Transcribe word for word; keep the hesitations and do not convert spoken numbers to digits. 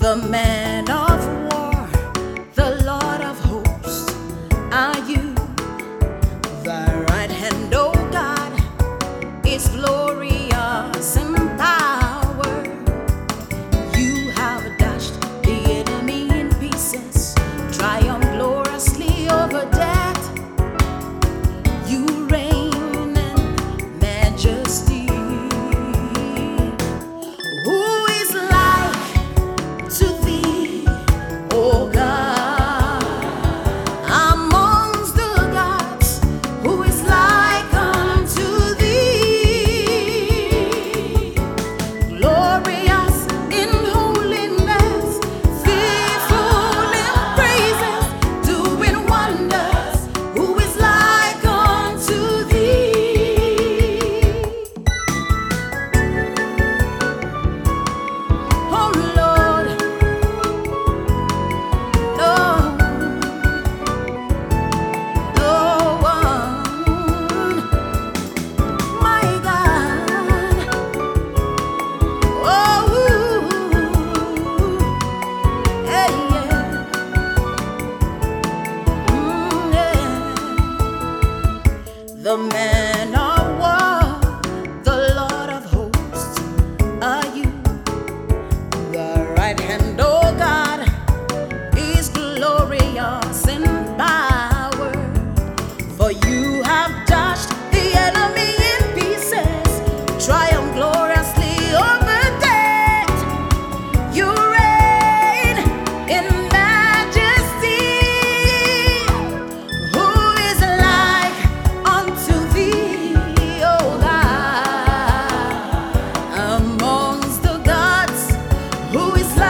The man of war, the Lord of hosts, are you. The right hand, oh God, is glorious in power. You have dashed the enemy in pieces, triumphed gloriously over death. You reign in majesty. Who is like to thee, O God, amongst the gods? Who is like unto thee? Glorious in holiness, fearful in praises, doing wonders. Who is like unto thee? Oh Lord, no, no one, my God. Oh, hey, yeah. Mm, yeah. The man of war, the Lord of hosts, are you. The right hand, oh God, is glorious in power. For you have dashed the enemy in pieces, triumphed gloriously over death. You reign in majesty. Who is like unto thee, O God, amongst the gods? Who is